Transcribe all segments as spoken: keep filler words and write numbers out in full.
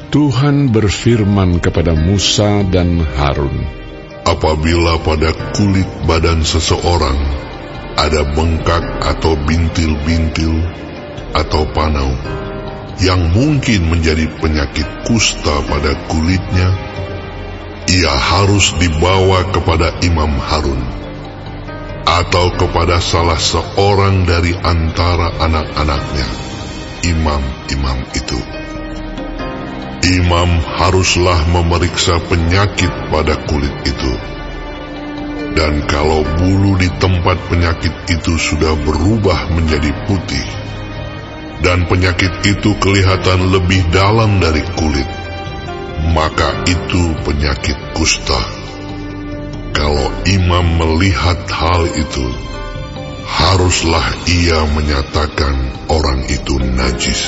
Tuhan berfirman kepada Musa dan Harun, apabila pada kulit badan seseorang ada bengkak atau bintil-bintil atau panau yang mungkin menjadi penyakit kusta pada kulitnya, ia harus dibawa kepada Imam Harun atau kepada salah seorang dari antara anak-anaknya, imam-imam itu. Imam haruslah memeriksa penyakit pada kulit itu. Dan kalau bulu di tempat penyakit itu sudah berubah menjadi putih, dan penyakit itu kelihatan lebih dalam dari kulit, maka itu penyakit kusta. Kalau imam melihat hal itu, haruslah ia menyatakan orang itu najis.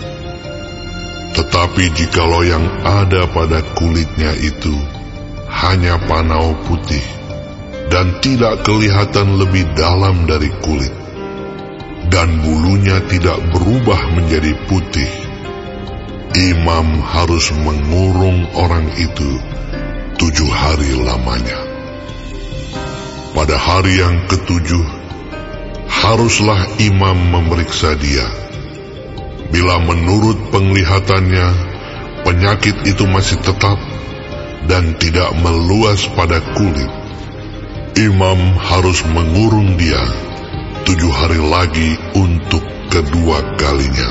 Tetapi jikalau yang ada pada kulitnya itu hanya panau putih dan tidak kelihatan lebih dalam dari kulit, dan bulunya tidak berubah menjadi putih, imam harus mengurung orang itu tujuh hari lamanya. Pada hari yang ketujuh, haruslah imam memeriksa dia. Bila menurut penglihatannya penyakit itu masih tetap dan tidak meluas pada kulit, imam harus mengurung dia tujuh hari lagi untuk kedua kalinya.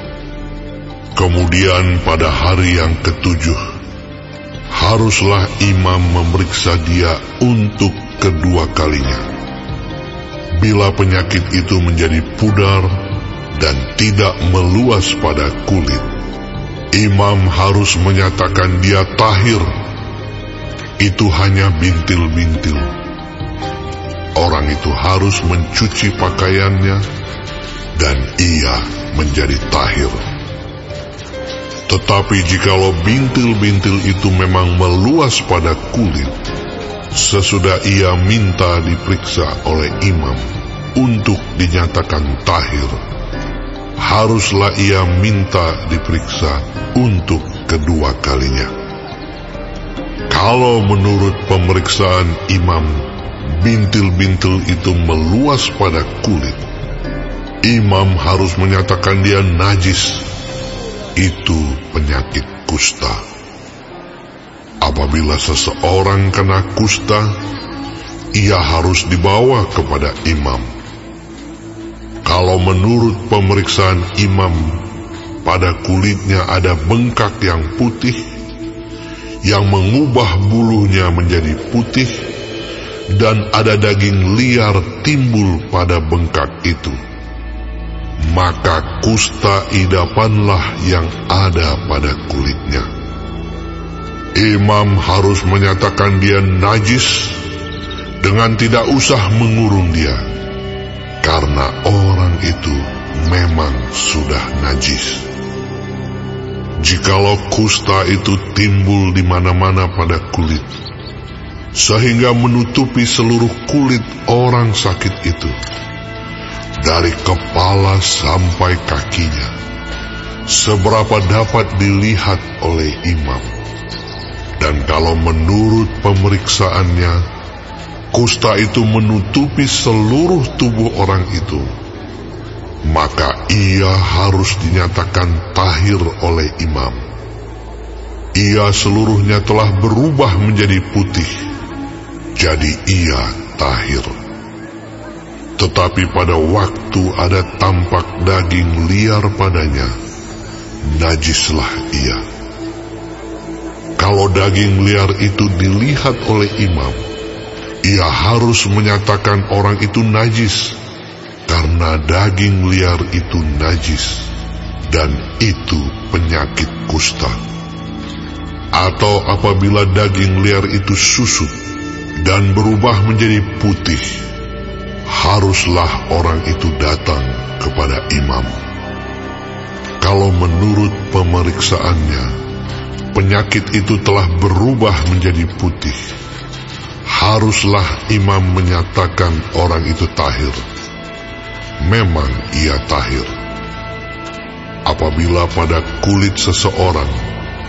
Kemudian pada hari yang ketujuh, haruslah imam memeriksa dia untuk kedua kalinya. Bila penyakit itu menjadi pudar dan tidak meluas pada kulit, imam harus menyatakan dia tahir. Itu hanya bintil-bintil. Orang itu harus mencuci pakaiannya dan ia menjadi tahir. Tetapi jikalau bintil-bintil itu memang meluas pada kulit, sesudah ia minta diperiksa oleh imam untuk dinyatakan tahir, haruslah ia minta diperiksa untuk kedua kalinya. Kalau menurut pemeriksaan imam bintil-bintil itu meluas pada kulit, imam harus menyatakan dia najis. Itu penyakit kusta. Apabila seseorang kena kusta, ia harus dibawa kepada imam. Kalau menurut pemeriksaan imam pada kulitnya ada bengkak yang putih, yang mengubah bulunya menjadi putih, dan ada daging liar timbul pada bengkak itu, maka kusta idapanlah yang ada pada kulitnya. Imam harus menyatakan dia najis dengan tidak usah mengurung dia, karena orang itu memang sudah najis. Jikalau kusta itu timbul di mana-mana pada kulit, sehingga menutupi seluruh kulit orang sakit itu, dari kepala sampai kakinya, seberapa dapat dilihat oleh imam. Dan kalau menurut pemeriksaannya, kusta itu menutupi seluruh tubuh orang itu, maka ia harus dinyatakan tahir oleh imam. Ia seluruhnya telah berubah menjadi putih, jadi ia tahir. Tetapi pada waktu ada tampak daging liar padanya, najislah ia. Kalau daging liar itu dilihat oleh imam, ia harus menyatakan orang itu najis, karena daging liar itu najis, dan itu penyakit kusta. Atau apabila daging liar itu susut dan berubah menjadi putih, haruslah orang itu datang kepada imam. Kalau menurut pemeriksaannya penyakit itu telah berubah menjadi putih, haruslah imam menyatakan orang itu tahir. Memang ia tahir. Apabila pada kulit seseorang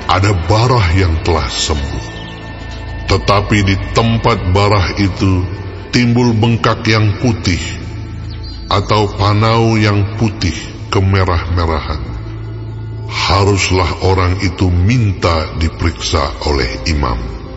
ada barah yang telah sembuh. Tetapi di tempat barah itu timbul bengkak yang putih, atau panau yang putih kemerah-merahan. Haruslah orang itu minta diperiksa oleh imam.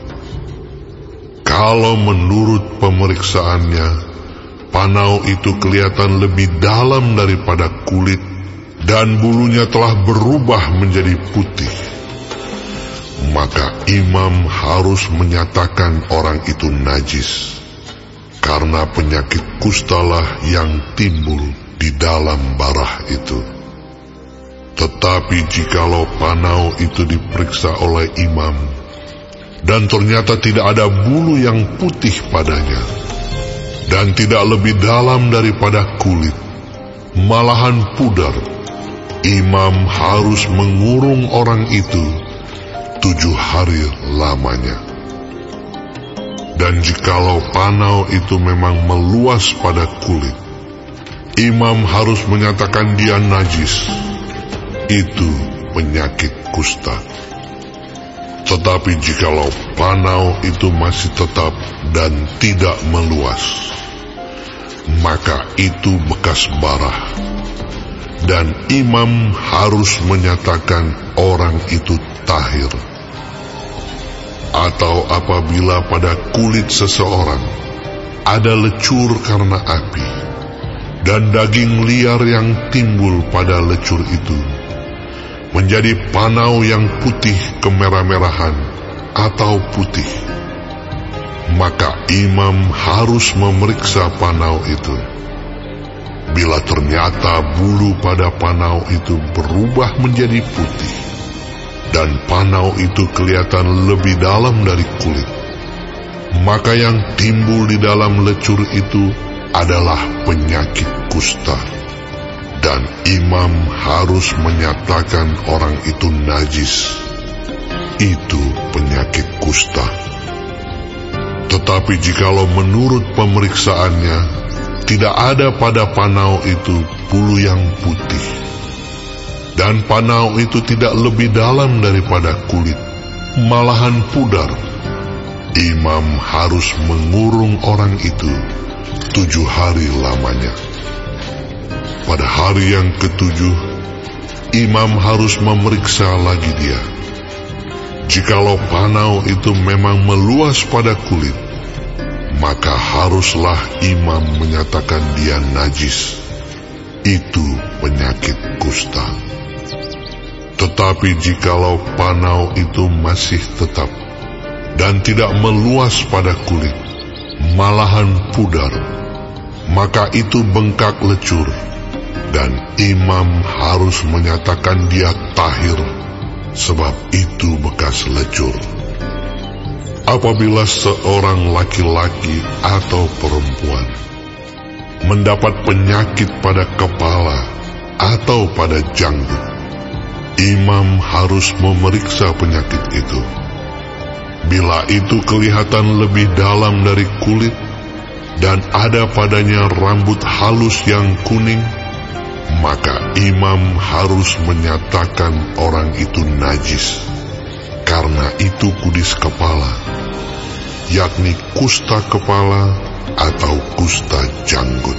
Kalau menurut pemeriksaannya, panau itu kelihatan lebih dalam daripada kulit, dan bulunya telah berubah menjadi putih, maka imam harus menyatakan orang itu najis, karena penyakit kustalah yang timbul di dalam barah itu. Tetapi jikalau panau itu diperiksa oleh imam, dan ternyata tidak ada bulu yang putih padanya, dan tidak lebih dalam daripada kulit, malahan pudar, imam harus mengurung orang itu tujuh hari lamanya. Dan jikalau panau itu memang meluas pada kulit, imam harus menyatakan dia najis. Itu penyakit kusta. Tetapi jikalau panau itu masih tetap dan tidak meluas, maka itu bekas barah, dan imam harus menyatakan orang itu tahir. Atau apabila pada kulit seseorang ada lecur karena api, dan daging liar yang timbul pada lecur itu menjadi panau yang putih kemerah-merahan atau putih, maka imam harus memeriksa panau itu. Bila ternyata bulu pada panau itu berubah menjadi putih, dan panau itu kelihatan lebih dalam dari kulit, maka yang timbul di dalam lecur itu adalah penyakit kusta, dan imam harus menyatakan orang itu najis. Itu penyakit kusta. Tetapi jikalau menurut pemeriksaannya tidak ada pada panau itu bulu yang putih, dan panau itu tidak lebih dalam daripada kulit, malahan pudar, imam harus mengurung orang itu tujuh hari lamanya. Pada hari yang ketujuh, imam harus memeriksa lagi dia. Jikalau panau itu memang meluas pada kulit, maka haruslah imam menyatakan dia najis. Itu penyakit kusta. Tetapi jikalau panau itu masih tetap dan tidak meluas pada kulit, malahan pudar, maka itu bengkak lecur, dan imam harus menyatakan dia tahir, sebab itu bekas lecur. Apabila seorang laki-laki atau perempuan mendapat penyakit pada kepala atau pada janggut, imam harus memeriksa penyakit itu. Bila itu kelihatan lebih dalam dari kulit, dan ada padanya rambut halus yang kuning, maka imam harus menyatakan orang itu najis, karena itu kudis kepala, yakni kusta kepala atau kusta janggut.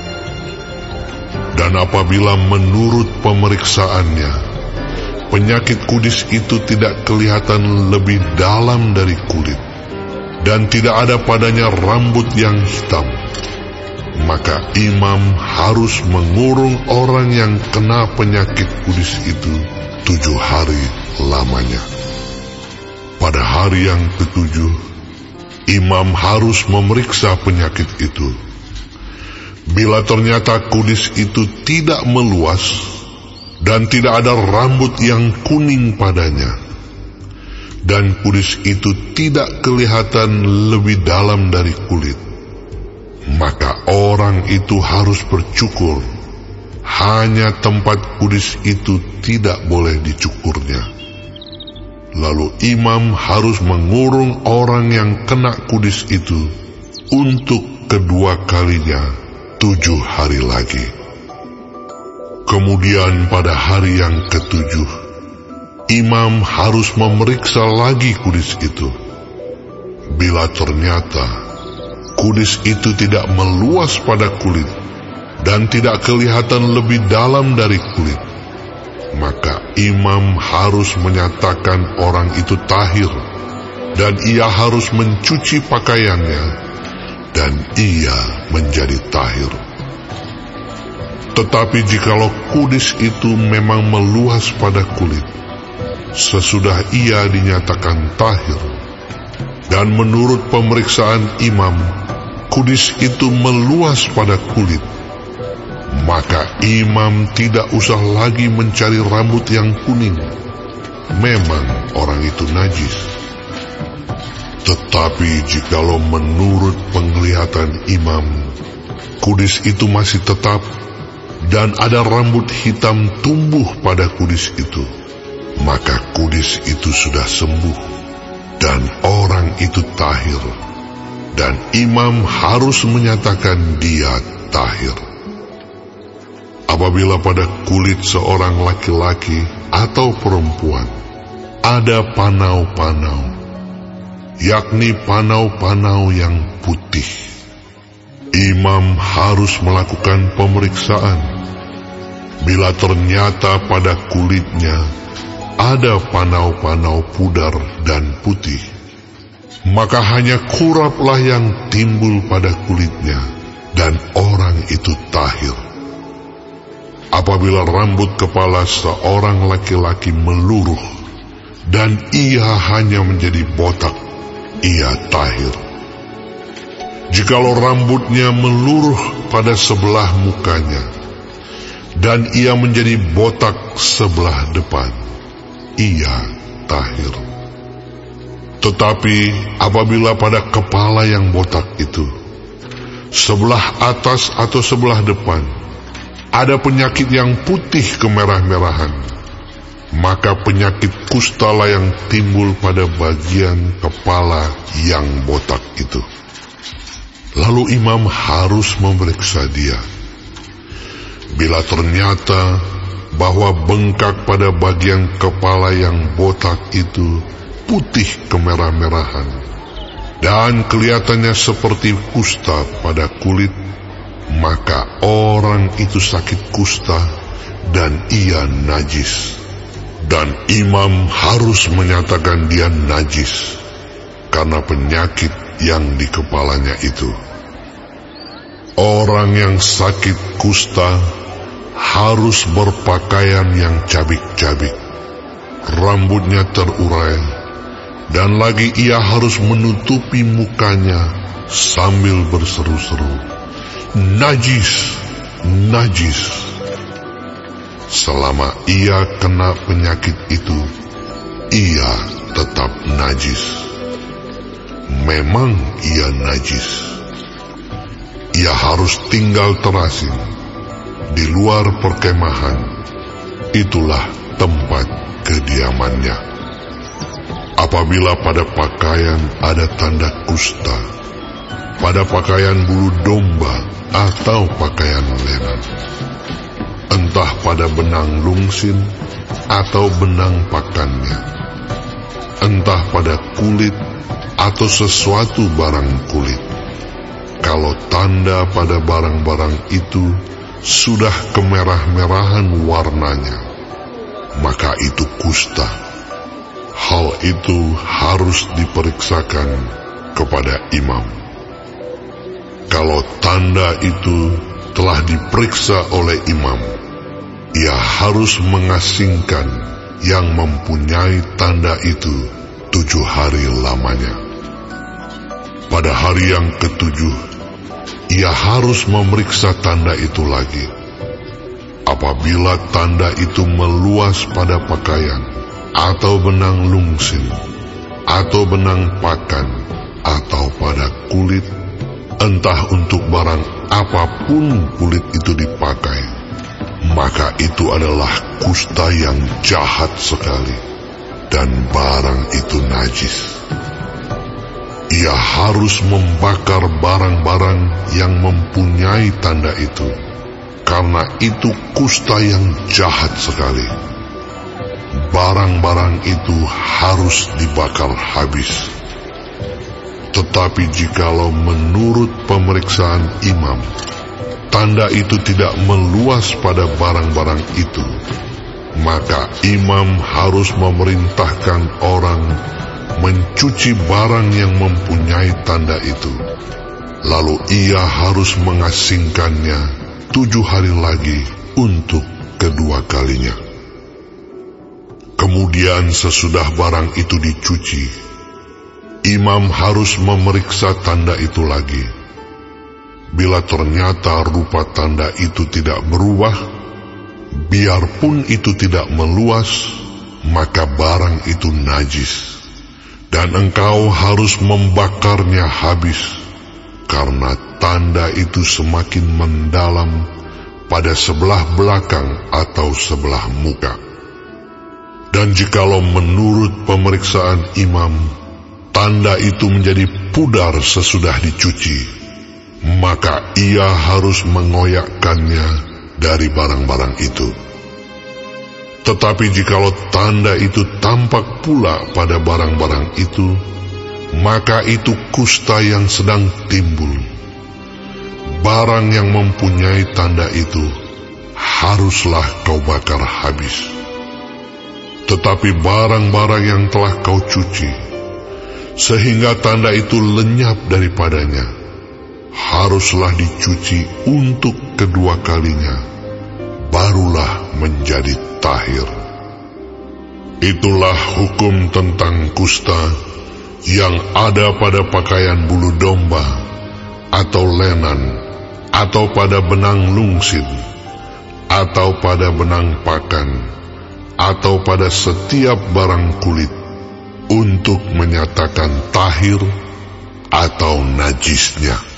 Dan apabila menurut pemeriksaannya penyakit kudis itu tidak kelihatan lebih dalam dari kulit, dan tidak ada padanya rambut yang hitam, maka imam harus mengurung orang yang kena penyakit kudis itu tujuh hari lamanya. Pada hari yang ketujuh, imam harus memeriksa penyakit itu. Bila ternyata kudis itu tidak meluas dan tidak ada rambut yang kuning padanya, dan kudis itu tidak kelihatan lebih dalam dari kulit, maka orang itu harus bercukur. Hanya tempat kudis itu tidak boleh dicukurnya. Lalu imam harus mengurung orang yang kena kudis itu untuk kedua kalinya tujuh hari lagi. Kemudian pada hari yang ketujuh, imam harus memeriksa lagi kudis itu. Bila ternyata kudis itu tidak meluas pada kulit dan tidak kelihatan lebih dalam dari kulit, maka imam harus menyatakan orang itu tahir, dan ia harus mencuci pakaiannya, dan ia menjadi tahir. Tetapi jikalau kudis itu memang meluas pada kulit, sesudah ia dinyatakan tahir, dan menurut pemeriksaan imam, kudis itu meluas pada kulit, maka imam tidak usah lagi mencari rambut yang kuning. Memang orang itu najis. Tetapi jikalau menurut penglihatan imam, kudis itu masih tetap, dan ada rambut hitam tumbuh pada kudis itu, maka kudis itu sudah sembuh, dan orang itu tahir, dan imam harus menyatakan dia tahir. Apabila pada kulit seorang laki-laki atau perempuan ada panau-panau, yakni panau-panau yang putih, imam harus melakukan pemeriksaan. Bila ternyata pada kulitnya ada panau-panau pudar dan putih, maka hanya kuraplah yang timbul pada kulitnya, dan orang itu tahir. Apabila rambut kepala seorang laki-laki meluruh, dan ia hanya menjadi botak, ia tahir. Jikalau rambutnya meluruh pada sebelah mukanya, dan ia menjadi botak sebelah depan, ia tahir. Tetapi apabila pada kepala yang botak itu, sebelah atas atau sebelah depan, ada penyakit yang putih kemerah-merahan, maka penyakit kustalah yang timbul pada bagian kepala yang botak itu. Lalu imam harus memeriksa dia. Bila ternyata bahwa bengkak pada bagian kepala yang botak itu putih kemerah-merahan, dan kelihatannya seperti kusta pada kulit, maka orang itu sakit kusta dan ia najis, dan imam harus menyatakan dia najis karena penyakit yang di kepalanya itu. Orang yang sakit kusta harus berpakaian yang cabik-cabik, rambutnya terurai, dan lagi ia harus menutupi mukanya sambil berseru-seru, najis, najis. Selama ia kena penyakit itu, ia tetap najis. Memang ia najis. Ia harus tinggal terasing di luar perkemahan. Itulah tempat kediamannya. Apabila pada pakaian ada tanda kusta, pada pakaian bulu domba atau pakaian lenan, entah pada benang lungsin atau benang pakannya, entah pada kulit atau sesuatu barang kulit, kalau tanda pada barang-barang itu sudah kemerah-merahan warnanya, maka itu kusta. Hal itu harus diperiksakan kepada imam. Kalau tanda itu telah diperiksa oleh imam, ia harus mengasingkan yang mempunyai tanda itu tujuh hari lamanya. Pada hari yang ketujuh, ia harus memeriksa tanda itu lagi. Apabila tanda itu meluas pada pakaian, atau benang lungsin, atau benang pakan, atau pada kulit, entah untuk barang apapun kulit itu dipakai, maka itu adalah kusta yang jahat sekali, dan barang itu najis. Ia harus membakar barang-barang yang mempunyai tanda itu, karena itu kusta yang jahat sekali. barang-barang itu harus dibakar habis. Tetapi jikalau menurut pemeriksaan imam, tanda itu tidak meluas pada barang-barang itu, maka imam harus memerintahkan orang mencuci barang yang mempunyai tanda itu. Lalu ia harus mengasingkannya tujuh hari lagi untuk kedua kalinya. Kemudian sesudah barang itu dicuci, imam harus memeriksa tanda itu lagi. Bila ternyata rupa tanda itu tidak berubah, biarpun itu tidak meluas, maka barang itu najis, dan engkau harus membakarnya habis, karena tanda itu semakin mendalam pada sebelah belakang atau sebelah muka. Dan jikalau menurut pemeriksaan imam, tanda itu menjadi pudar sesudah dicuci, maka ia harus mengoyakkannya dari barang-barang itu. Tetapi jikalau tanda itu tampak pula pada barang-barang itu, maka itu kusta yang sedang timbul. Barang yang mempunyai tanda itu haruslah kau bakar habis. Tetapi barang-barang yang telah kau cuci, sehingga tanda itu lenyap daripadanya, haruslah dicuci untuk kedua kalinya, barulah menjadi tahir. Itulah hukum tentang kusta yang ada pada pakaian bulu domba, atau lenan, atau pada benang lungsin, atau pada benang pakan, atau pada setiap barang kulit, untuk menyatakan tahir atau najisnya.